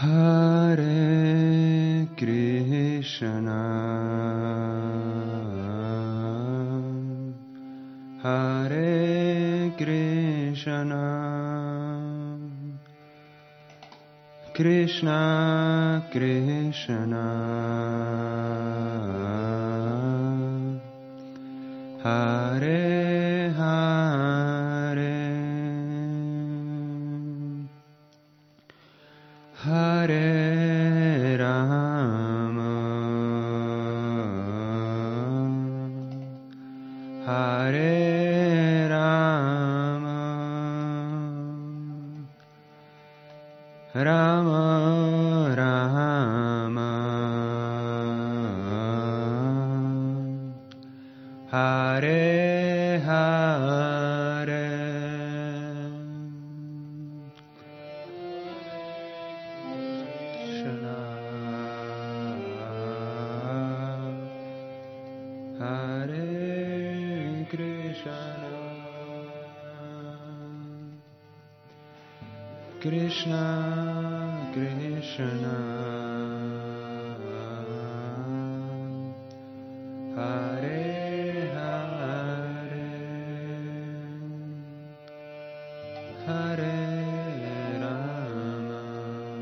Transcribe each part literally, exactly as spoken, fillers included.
Hare Krishna, Hare Krishna, Krishna Krishna, Hare Hare, Hare Rama, Hare Rama, Rama Rama, Hare Hare, Hare Krishna, Krishna Krishna, Hare Hare, Hare Rama,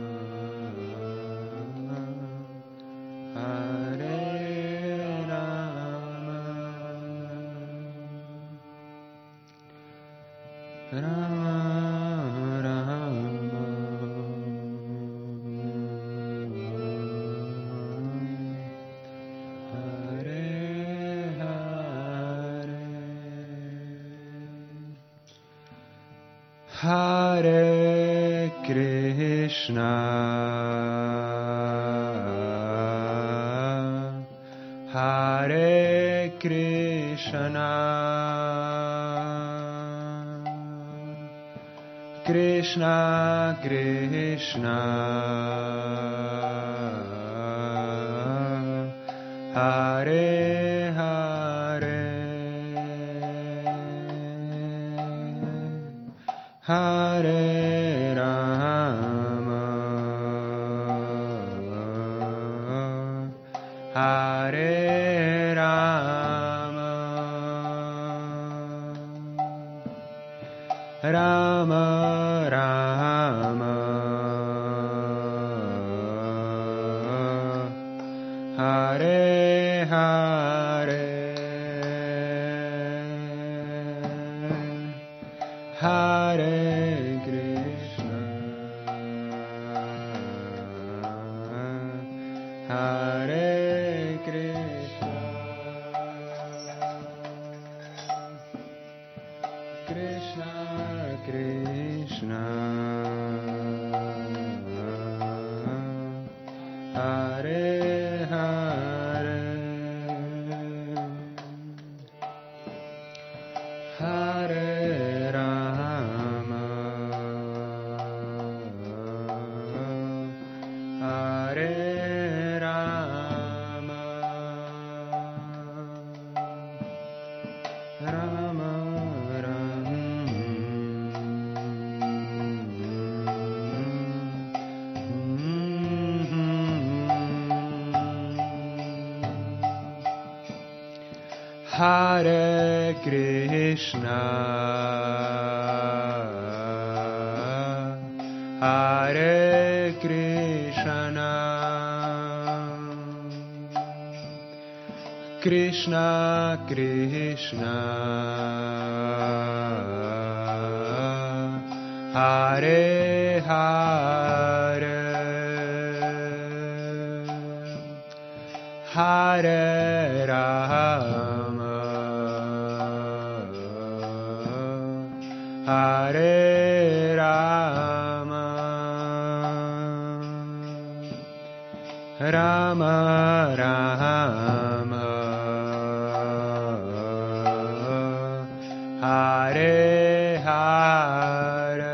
Hare Rama, Rama Rama, Hare Hare, Hare Krishna, Hare Krishna, Krishna Krishna, Hare Hare, Hare Rama, Hare Rama, Rama Rama, Hare Hare, Hare Krishna, Hare Krishna, Krishna Krishna, Hare Hare, Hare Rama, Hare Rama, Rama Rama, Hare Krishna, Hare Krishna, Krishna Krishna, Hare Hare, Hare Rama, Hare Rama, Rama Rama, Hare Hare,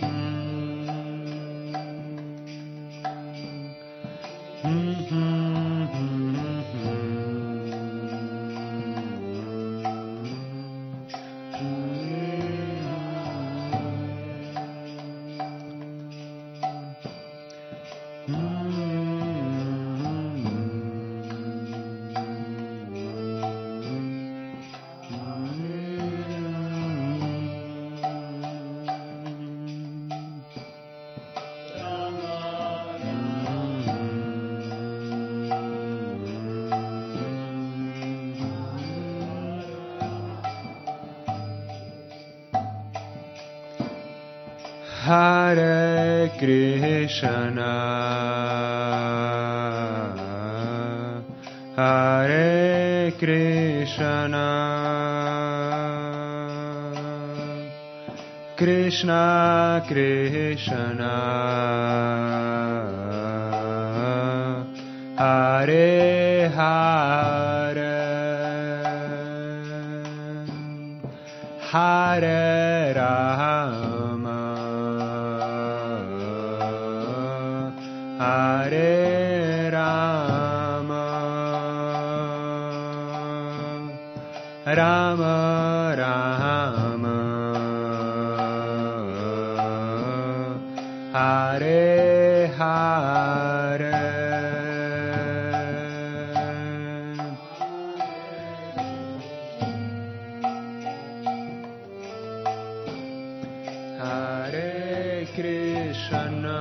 Mm-hmm. Hare Krishna, Hare Krishna, Krishna Krishna, Hare Hare, Hare Rama, Hare Rama, Rama Rama, Hare Hare, Hare Krishna,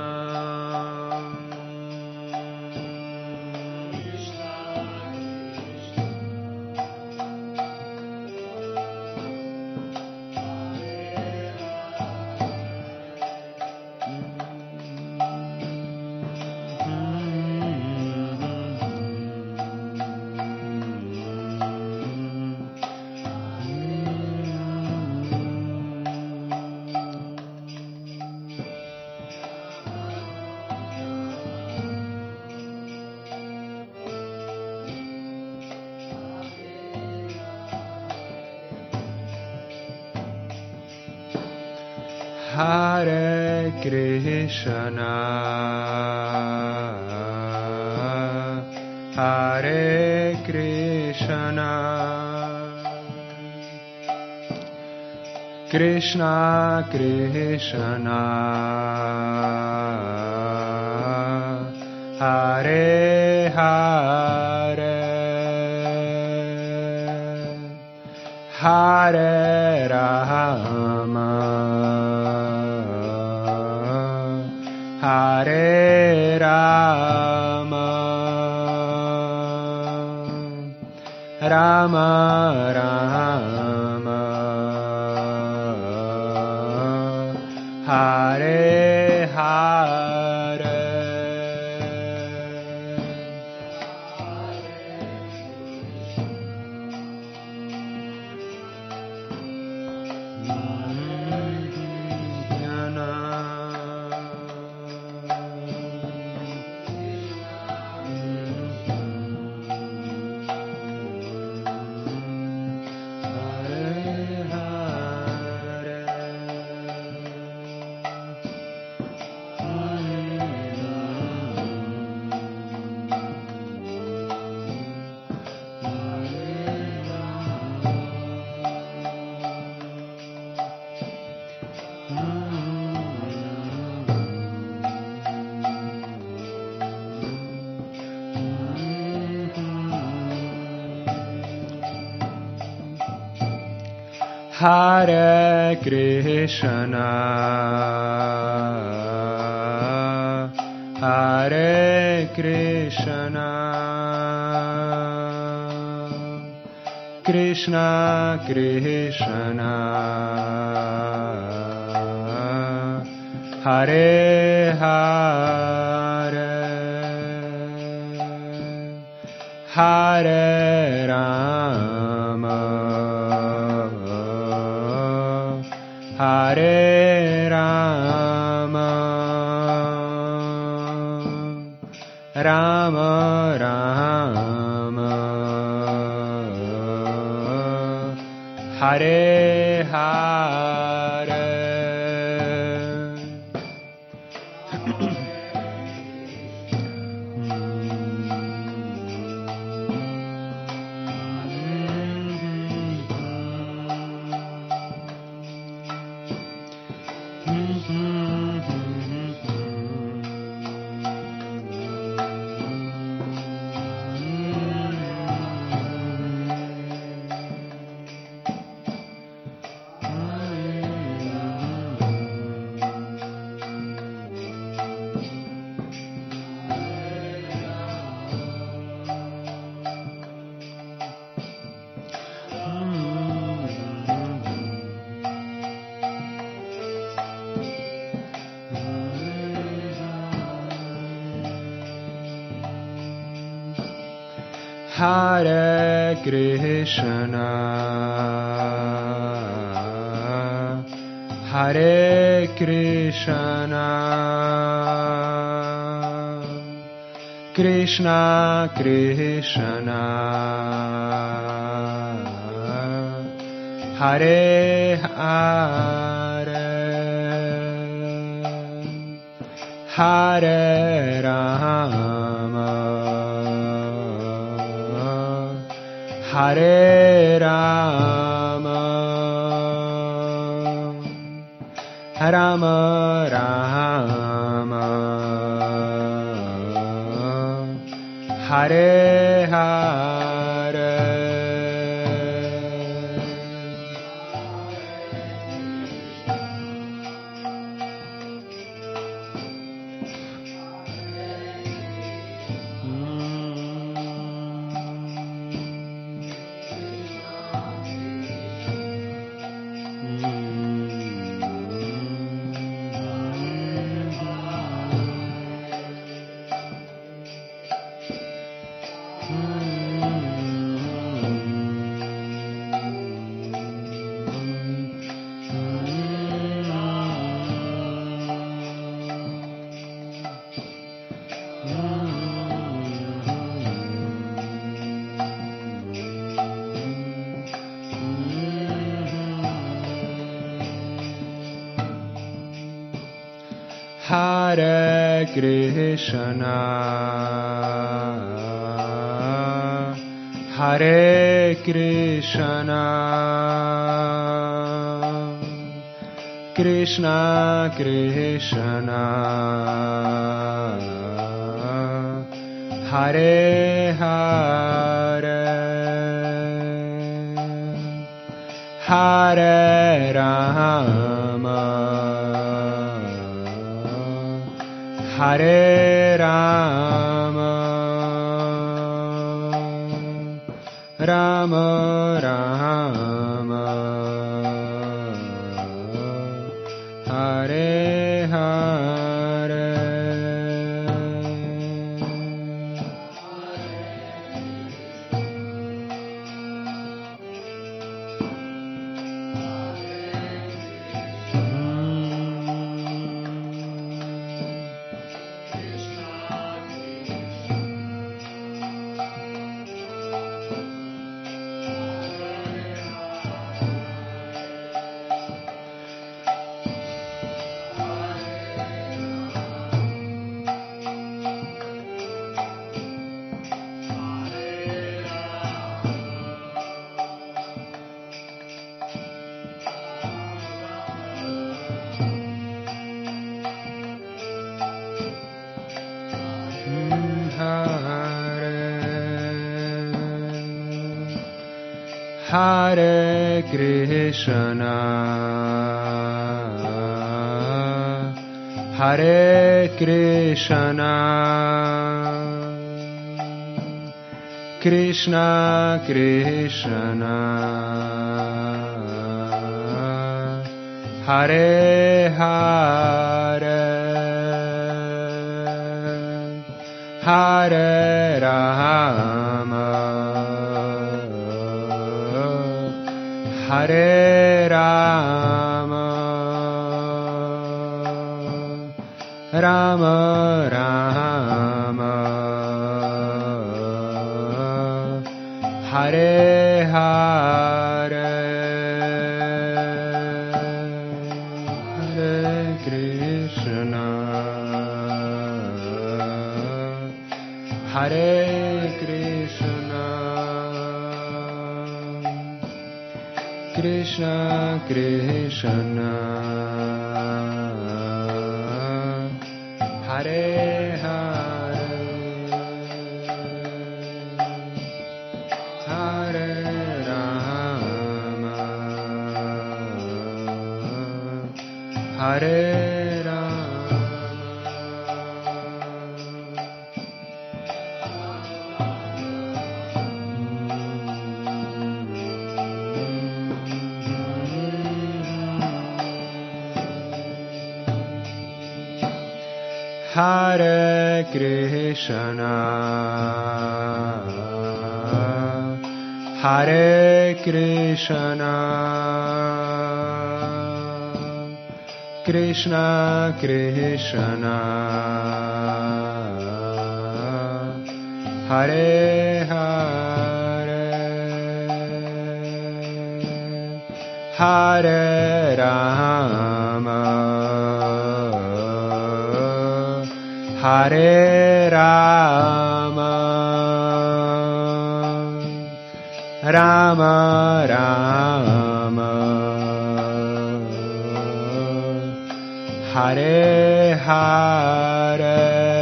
Hare Krishna, Hare Krishna, Krishna Krishna, Hare Hare, Hare Rama, Hare Rama, Rama Rama, Hare Hare, Hare Krishna, Hare Krishna, Krishna Krishna, Hare Hare, Hare Rama, Hare Rama, Rama Rama, Hare Hare. Hare Krishna, Hare Krishna, Krishna Krishna, Hare Hare, Hare Rama, Hare Rama, Rama Rama, Hare Hare. Hare Krishna, Hare Krishna, Krishna Krishna, Hare Hare, Hare Rama, Hare Rama, Rama Rama, Hare Hare. Hare Krishna, Hare Krishna, Krishna Krishna, Hare Hare, Hare Rama, Hare Rama, Rama Rama, Hare Hare, Hare Krishna, Hare Krishna, Krishna Krishna, Hare Hare, Hare Rama, Hare Rama. Hare Krishna, Hare Krishna, Krishna Krishna, Hare Hare, Hare Rama, Hare Rama, Rama Rama, Hare Hare.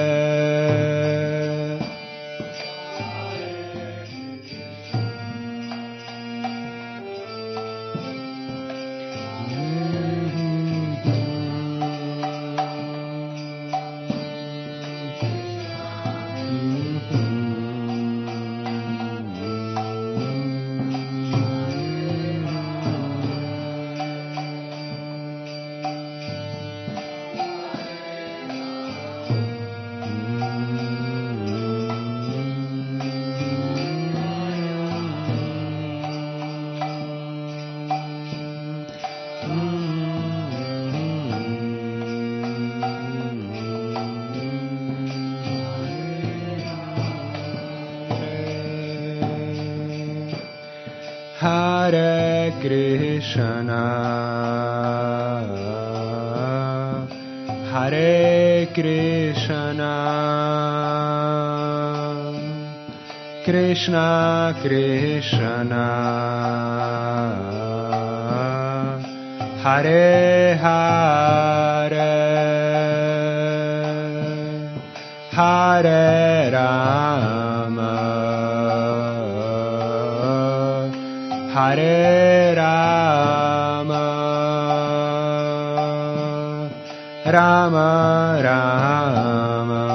Hare Krishna, Hare Krishna, Krishna Krishna, Hare Hare, Hare Rama, Hare Rama, Rama Rama,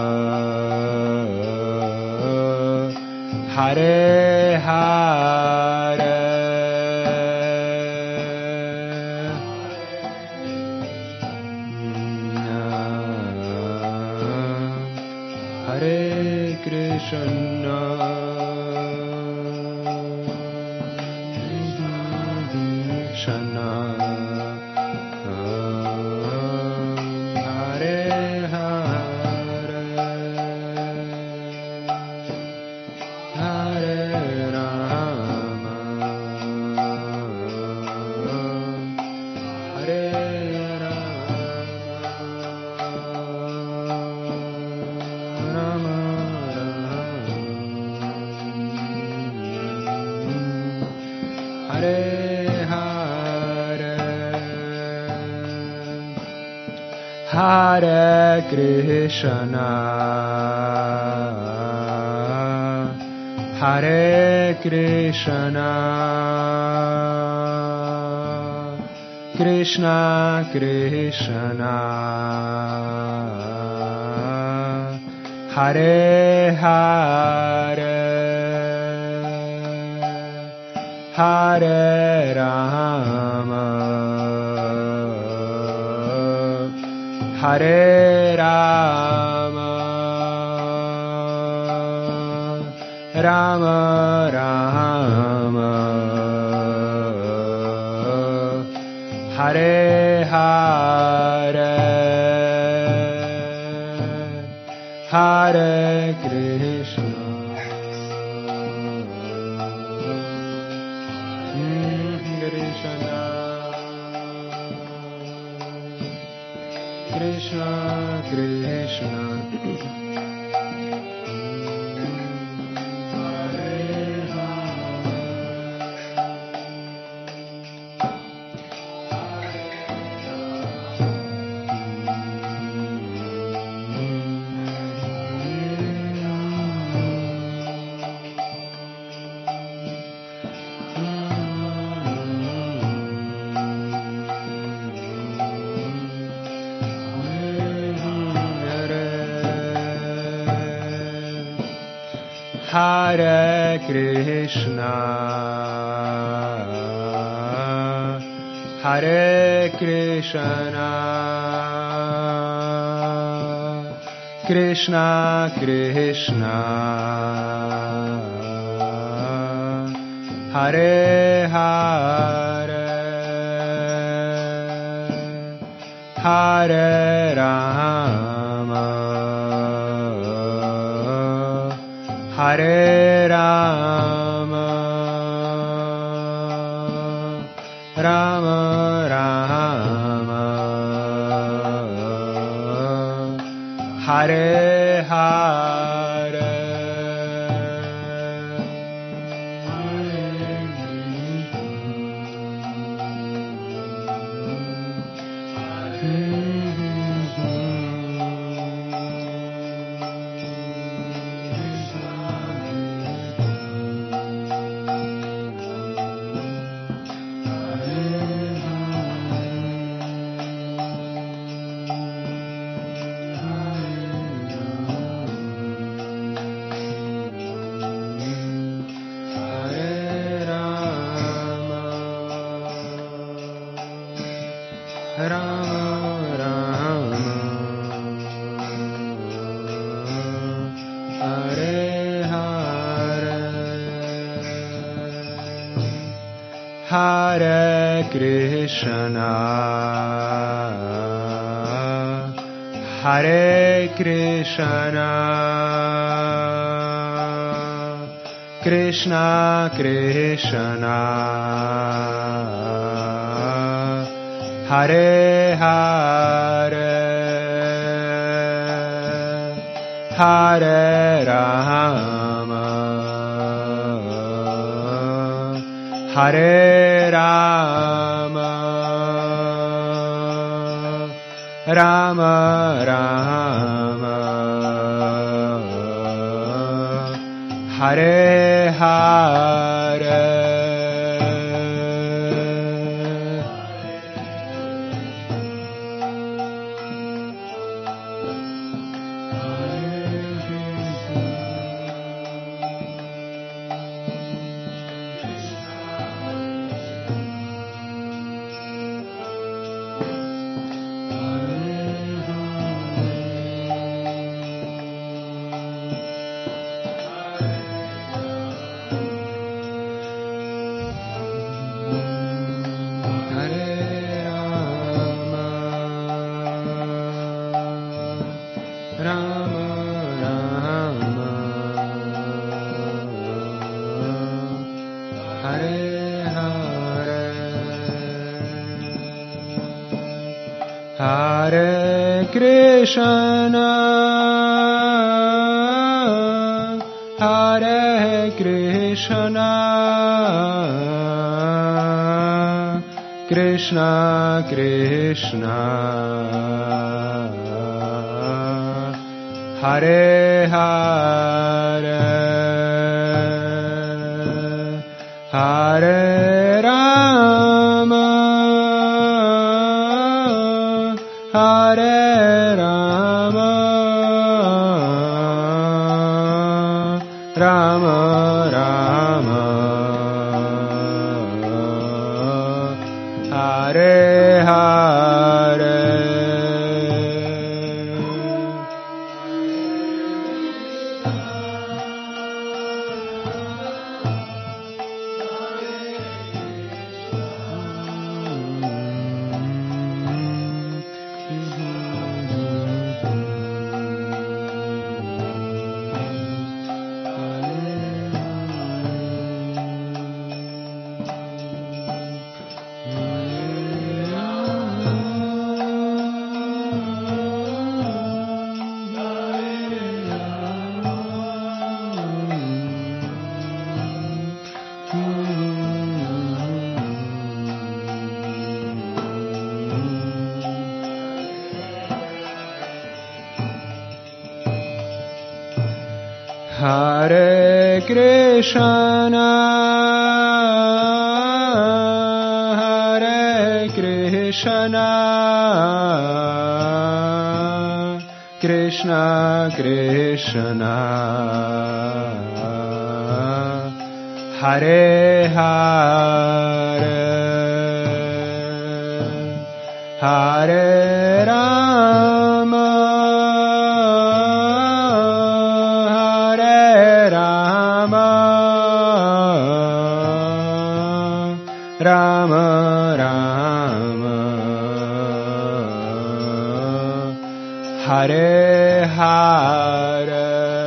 Hare Hare. Hare Krishna, Krishna, Hare Hare, Hare Rama, Hare Rama, Hare Hare, Hare Krishna, Hare Krishna, Krishna Krishna, Hare Hare, Hare Rama, Hare Rama, Rama Rama, Hare Hare, Hare Krishna, Krishna Krishna, Hare Krishna, Hare Krishna, Krishna Krishna Hare Hare Hare Rama Hare Rama Rama Rama Hare Hare Hare Krishna Hare Krishna Krishna Krishna Hare Hare Hare Rama Hare Rama Rama Rama Hare Hare Hare Krishna Hare Krishna Krishna Krishna Hare Hare Hare Rama Hare Rama Rama Rama Hare Hare Hare Krishna Hare Krishna Krishna Krishna Hare Hare Hare Rama Rama Rama Hare Hare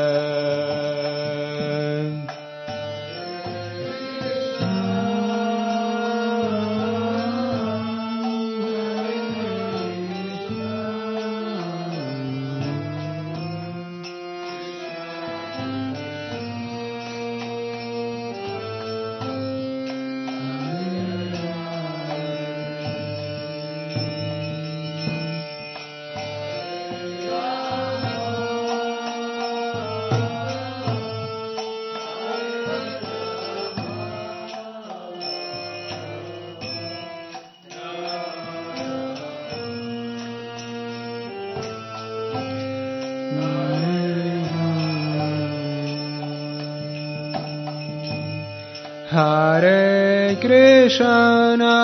Hare Krishna,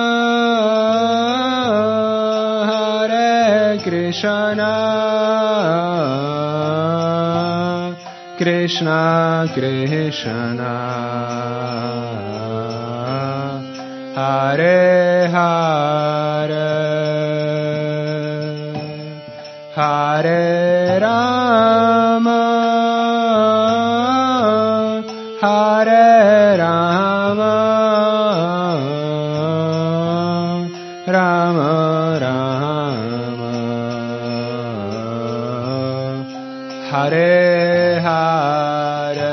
Hare Krishna, Krishna Krishna, Hare Hare, Hare Rama, Hare Rama, Rama Rama, Hare Hare.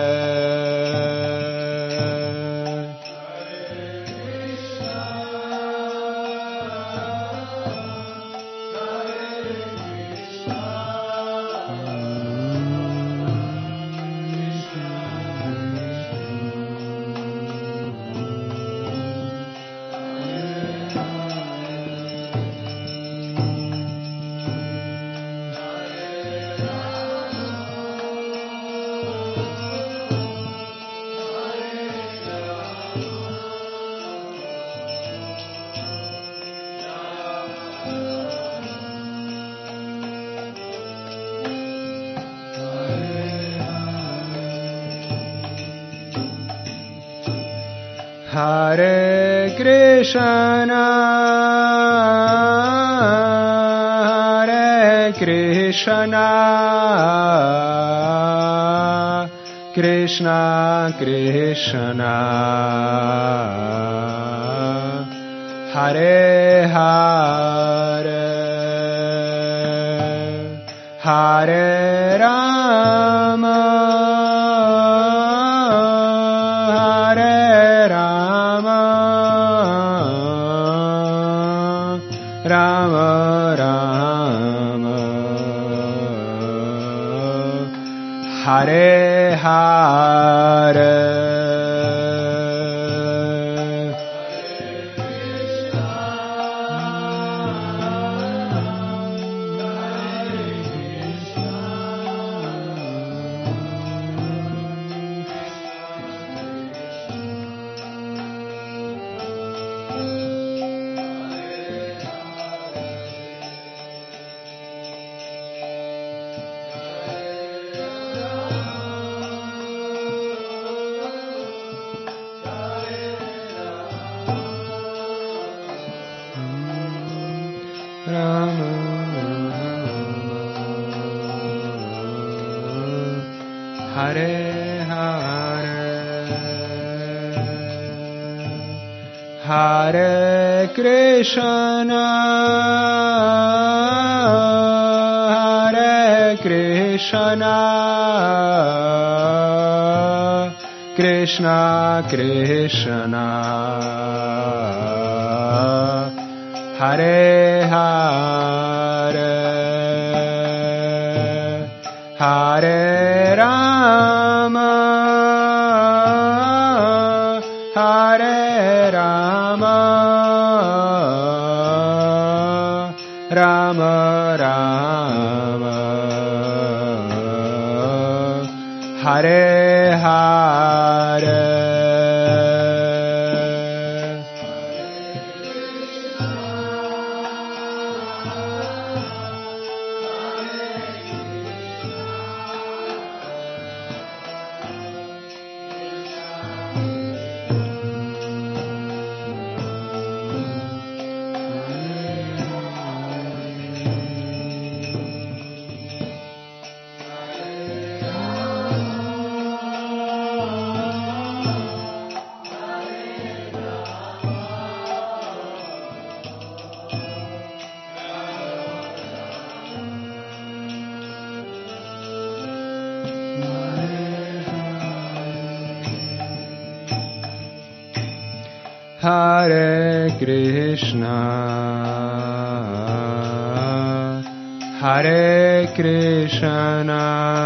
Hare Krishna, Hare Krishna, Krishna Krishna, Hare Hare, Hare Rama, Rama Rama, Hare Hare. Rama Hare Hare, Hare Krishna, Hare Krishna, Krishna Krishna, Hare Hare, Hare Rama, Hare Rama, Rama Rama, Hare Hare. Hare Krishna, Hare Krishna,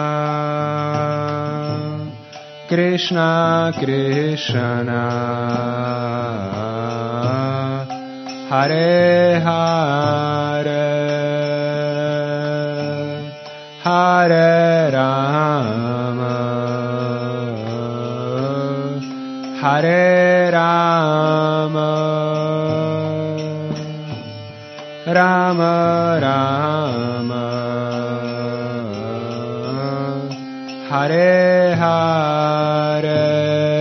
Krishna Krishna, Hare Hare, Hare Rama, Hare Rama, Rama Rama, Hare Hare.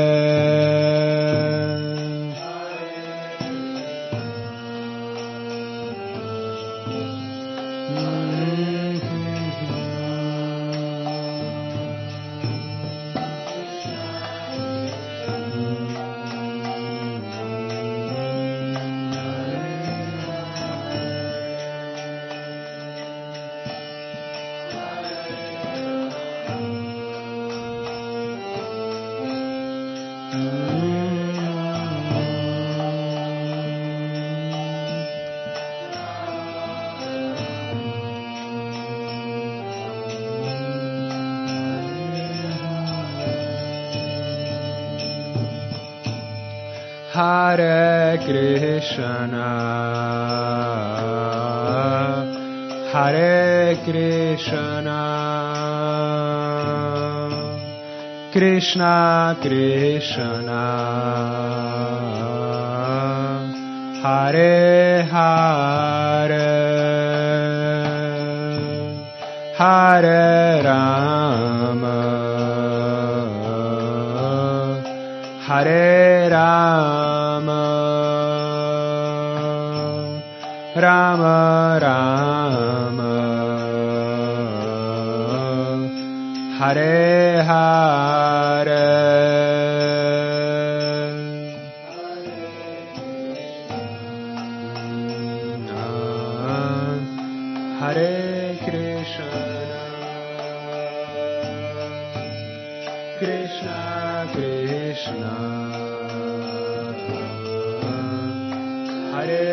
Hare Krishna, Hare Krishna, Krishna Krishna, Hare Hare, Hare Rama, Hare Rama, Rama Rama, Hare Hare. Hare Krishna, Krishna Krishna, Hare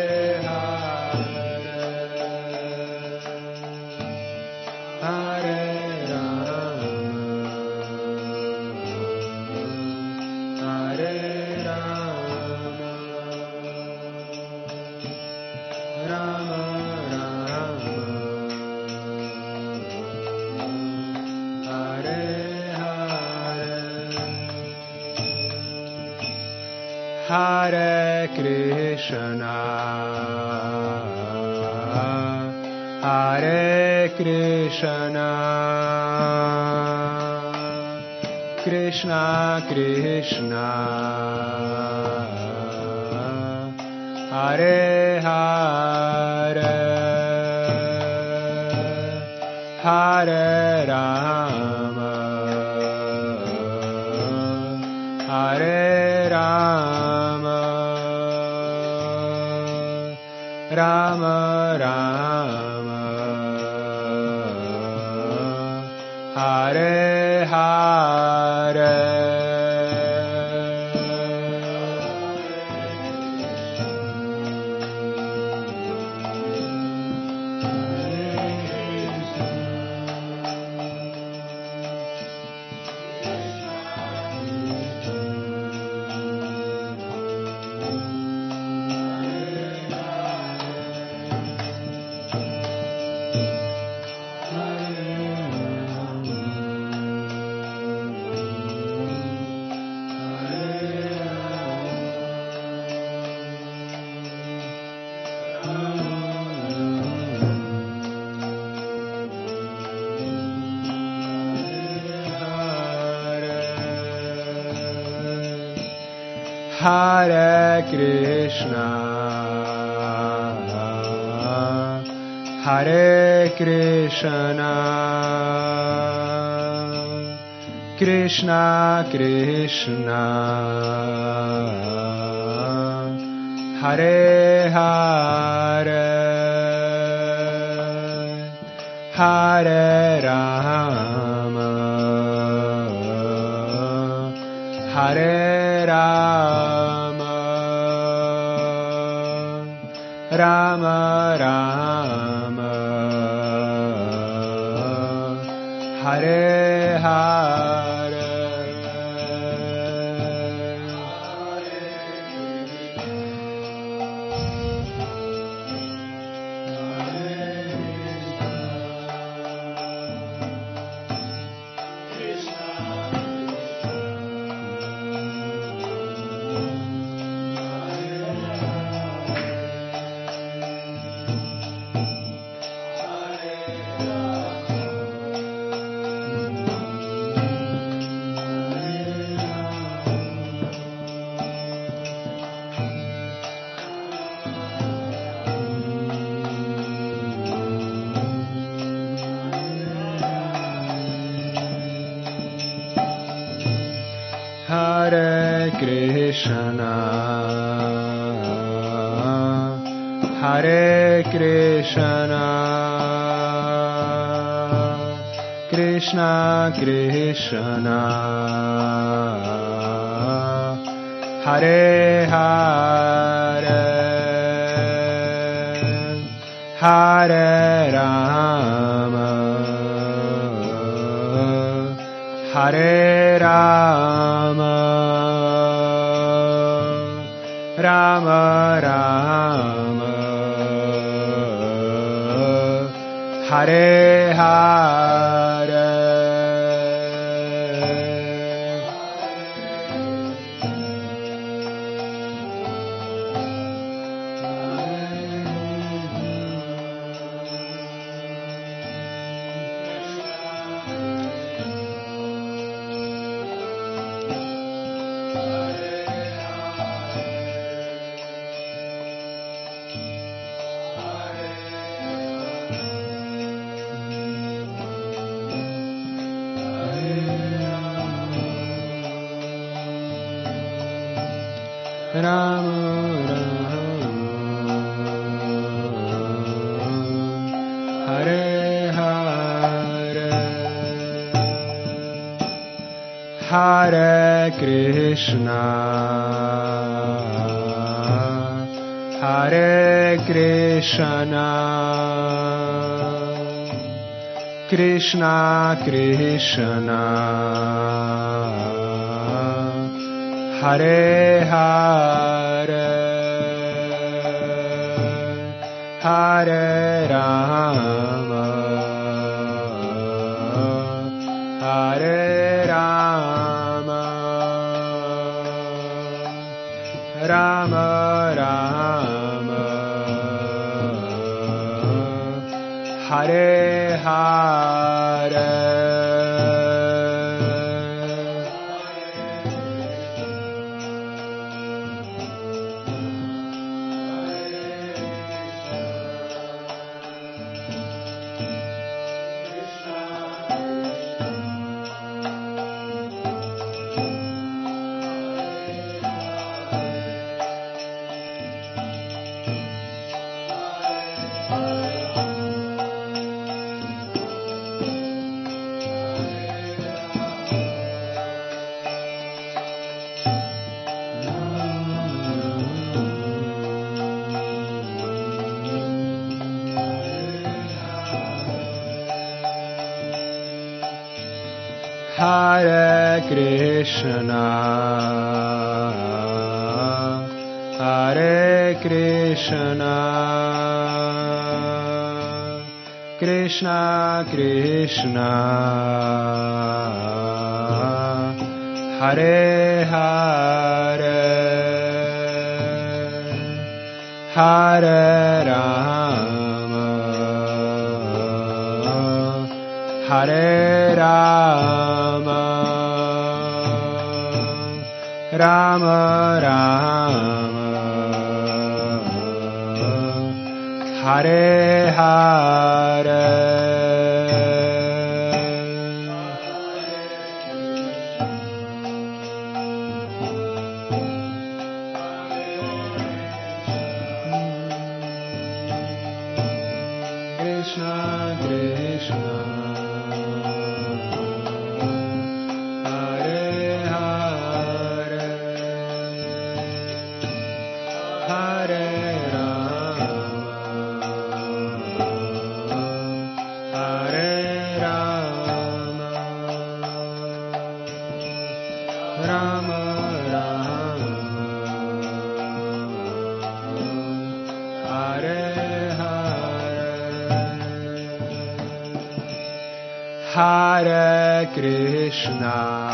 Hare Krishna, Hare Krishna, Krishna Krishna, Hare Hare, Hare Rama, Hare Rama, Rama Rama, Hare Hare. Hare Krishna, Hare Krishna, Krishna Krishna, Hare Hare, Hare Rama, Hare Rama, Rama Rama Hare Hare Hare Krishna, Hare Krishna, Krishna Krishna, Hare Hare, Hare Rama, Hare Rama, Rama Rama, Hare Hare. Rama Rama Hare Hare, Hare Krishna, Hare Krishna, Krishna Krishna, Hare Hare, Hare Rama, Hare Rama, Rama Rama, Hare Hare. Hare Krishna, Hare Krishna, Krishna Krishna, Hare Hare, Hare Rama, Hare Rama, Rama Rama, Hare Hare. Krishna Krishna, Hare Hare, Hare Rama, Rama Rama Hare Hare Hare Krishna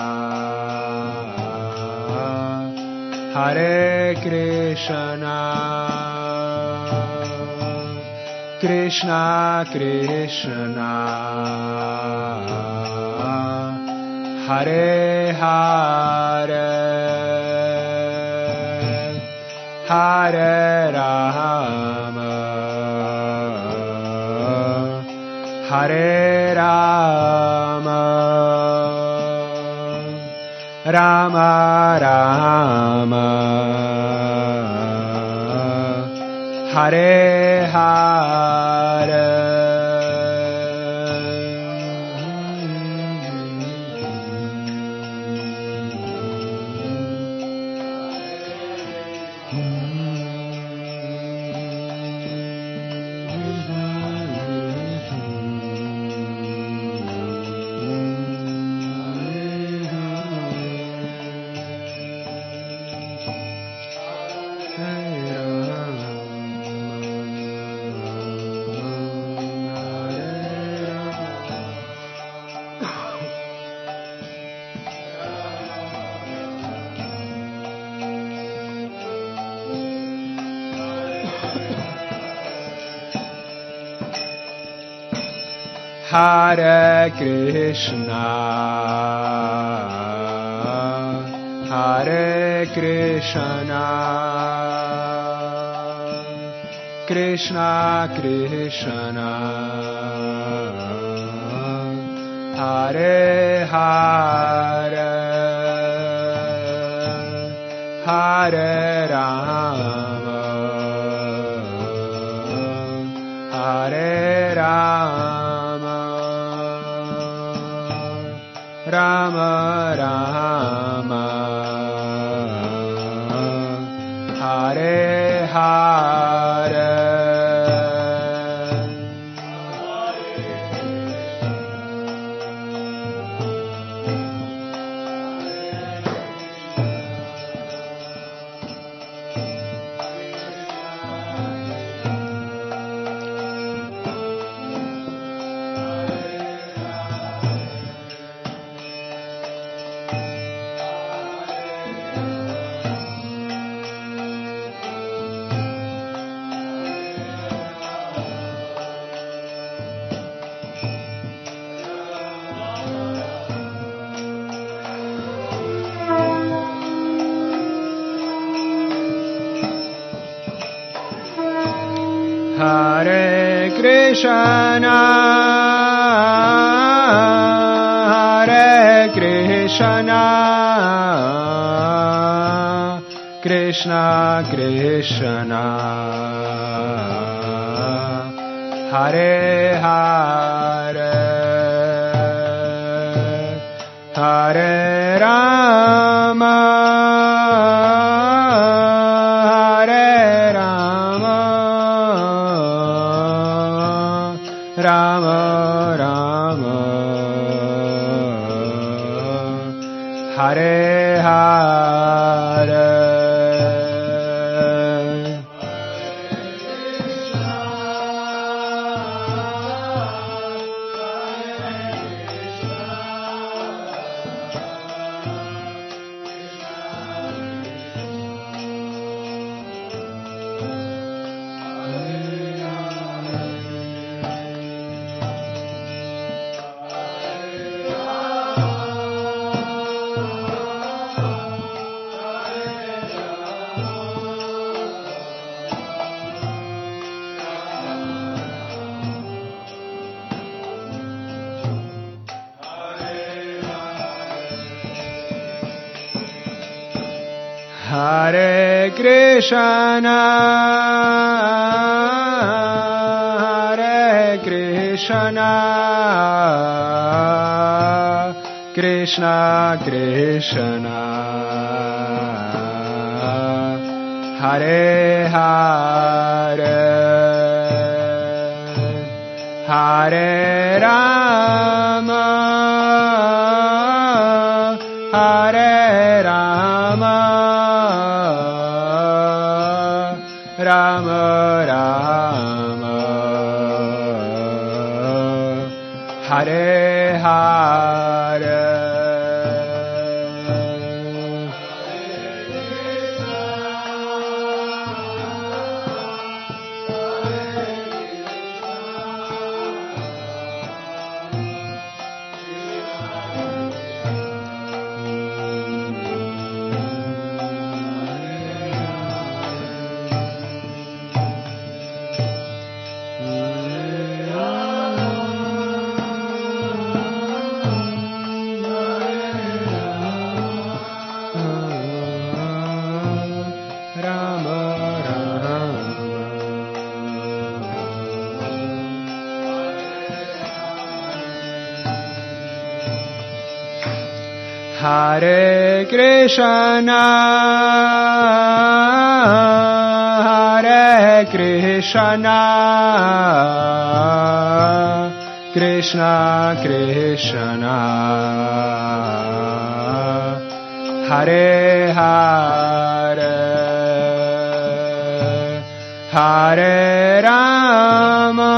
Hare Krishna Krishna Krishna Hare Hare Hare Rama Hare Rama Rama Rama Hare Hare Hare Krishna Hare Krishna Krishna Krishna Hare Hare Hare Rama Hare Rama Rama Rama Hare Hare Hare Krishna Hare Krishna Krishna Krishna Hare Hare Hare Rama Rama Rama Hare Hare Hare Krishna Hare Krishna Krishna Krishna Hare Hare Hare Rama Hare Rama Hare Krishna, Hare Krishna, Krishna Krishna, Hare Hare, Hare Rama,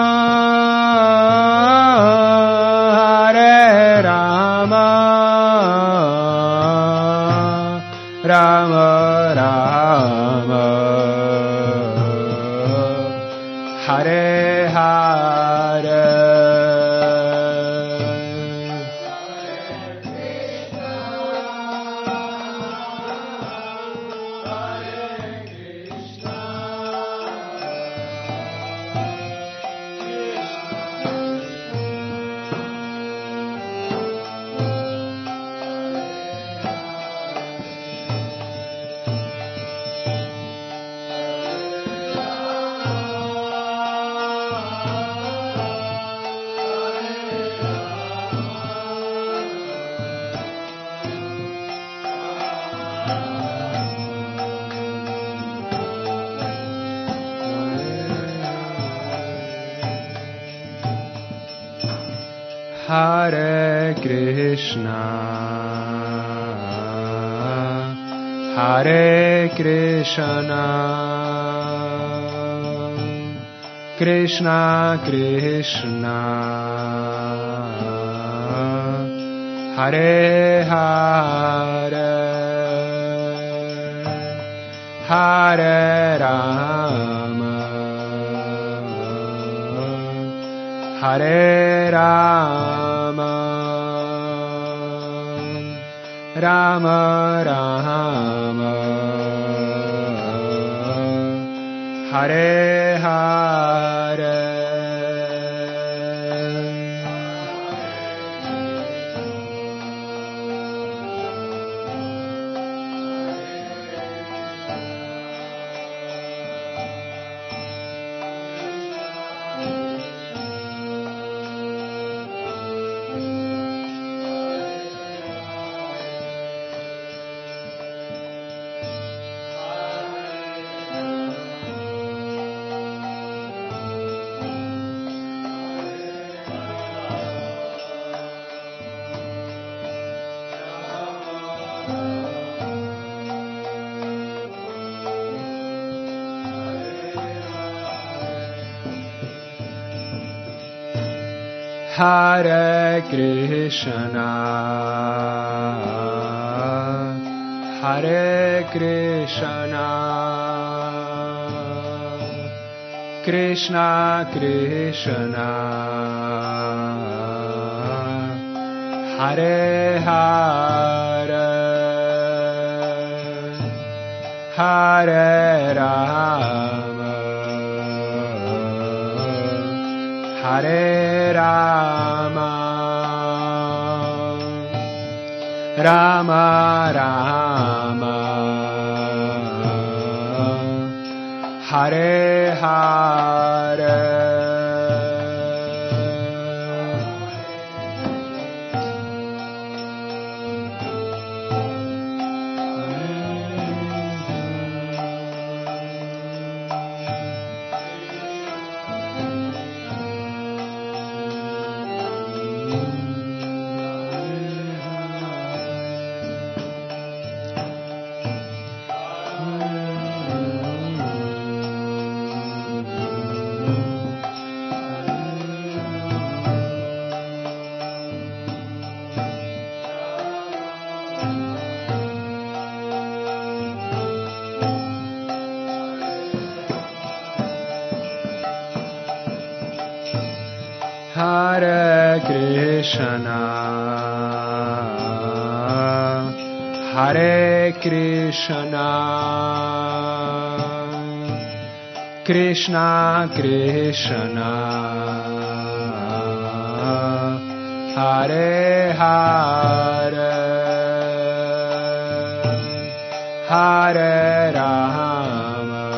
Hare Rama, Rama Rama, Hare Hare. Hare Krishna, Hare Krishna, Krishna Krishna, Hare Hare, Hare Rama, Hare Rama, Rama Rama, Hare Hare. Hare Krishna, Hare Krishna, Krishna Krishna, Hare Hare, Hare Rama, Hare Rama, Rama Rama, Hare Hare. Hare Krishna, Hare Krishna, Krishna Krishna, Hare Hare, Hare Rama,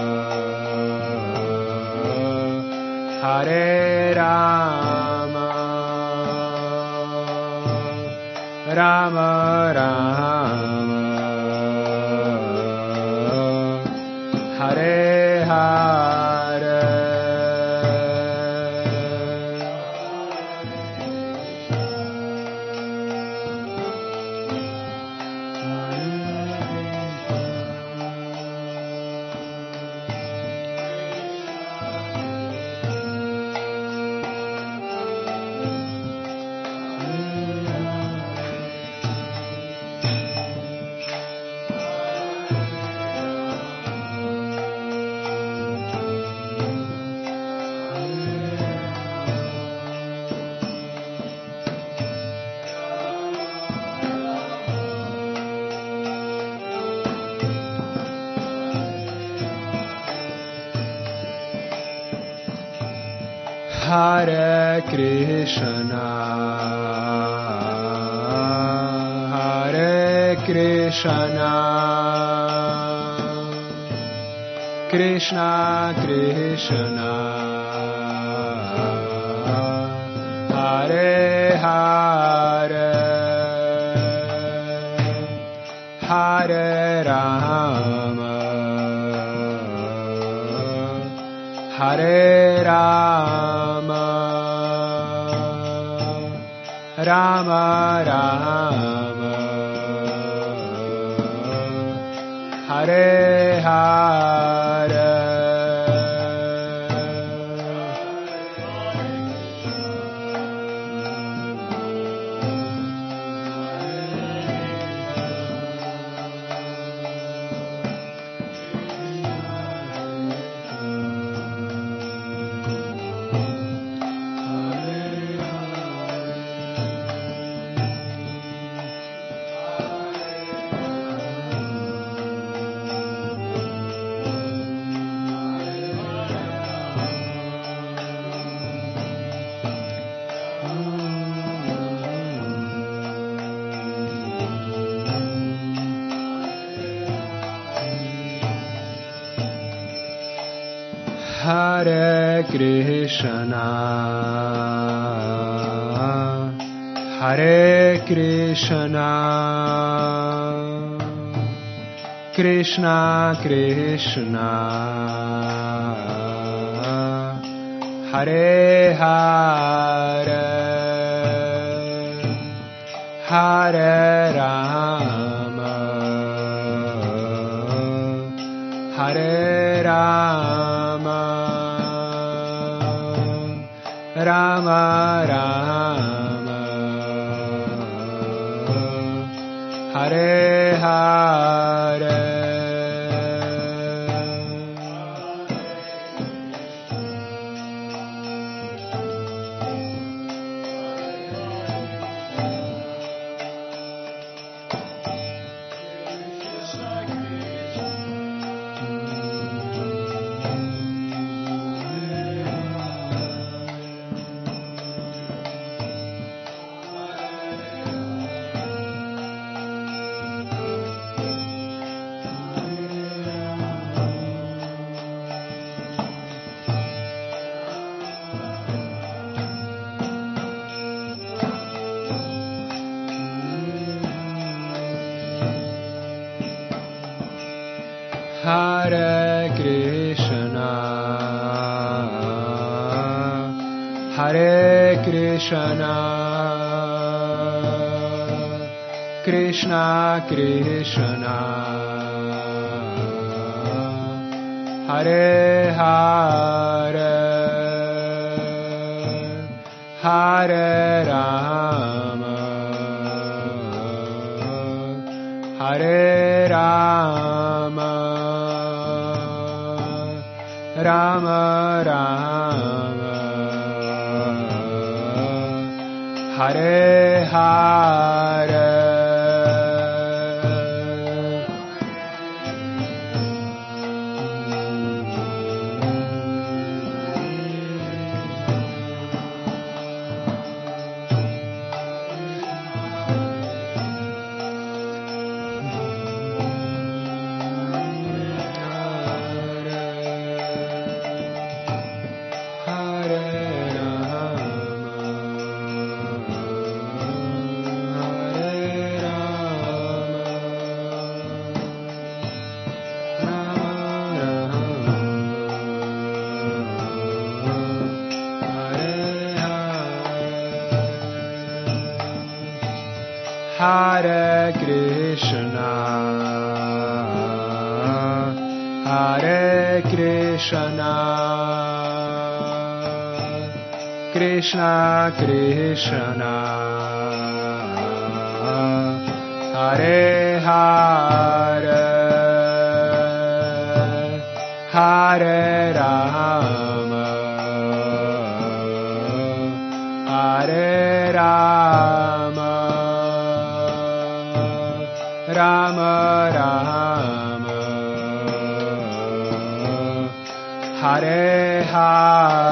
Hare Rama, Rama Rama Hare Hare Hare Krishna, Hare Krishna, Krishna Krishna, Hare Hare, Hare Rama, Hare Rama, Rama Rama, Hare Hare. Hare Krishna, Hare Krishna, Krishna Krishna, Hare Hare, Hare Rama, Hare Rama, Rama Rama, Hare Hare. Hare Krishna, Hare Krishna, Krishna Krishna, Hare Hare, Hare Rama, Hare Rama, Rama Rama, Hare Hare. Hare Hare Krishna, Hare Krishna, Krishna Krishna, Hare Hare, Hare Rama, Hare Rama, Rama Rama, Hare Hare.